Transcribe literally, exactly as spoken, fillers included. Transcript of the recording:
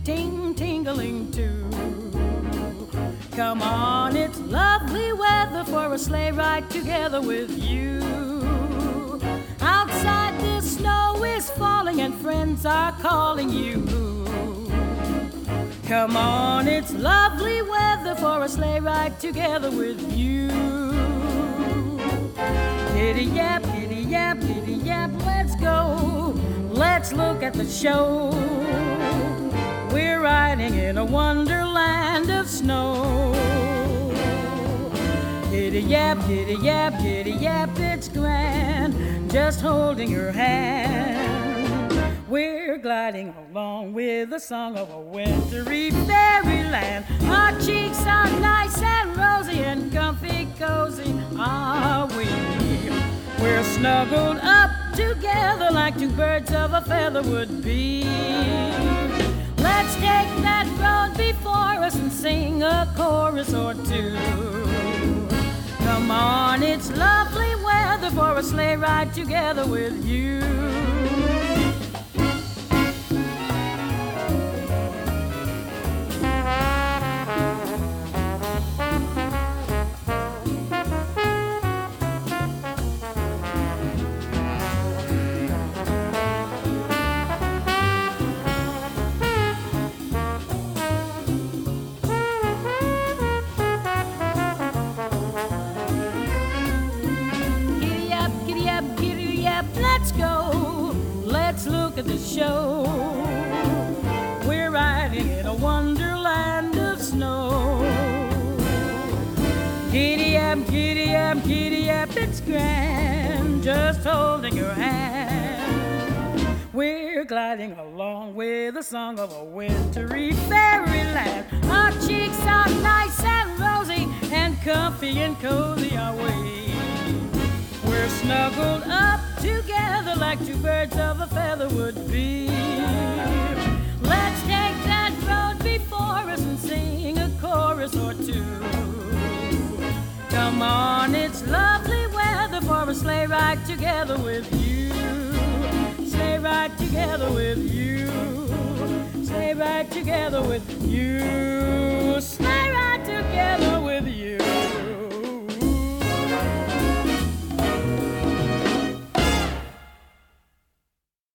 ting tingling too. Come on, it's lovely weather for a sleigh ride together with you. Outside the snow is falling and friends are calling you. Come on, it's lovely weather for a sleigh ride together with you. Giddy yap, giddy yap, giddy yap, let's go. Let's look at the show. We're riding in a wonderland of snow. Giddy yap, giddy yap, giddy yap, it's grand, just holding your hand. We're gliding along with the song of a wintry fairyland. Our cheeks are nice and rosy and comfy cozy are we. We're snuggled up together like two birds of a feather would be. Let's take that road before us and sing a chorus or two. Come on, it's lovely weather for a sleigh ride together with you. Let's go, let's look at the show. We're riding in a wonderland of snow. Giddy up, giddy up, giddy up, it's grand, just holding your hand. We're gliding along with the song of a wintry fairyland. Our cheeks are nice and rosy and comfy and cozy are we. We're snuggled up together like two birds of a feather would be. Let's take that road before us and sing a chorus or two. Come on, it's lovely weather for a sleigh ride together with you. Sleigh ride together with you. Sleigh ride together with you.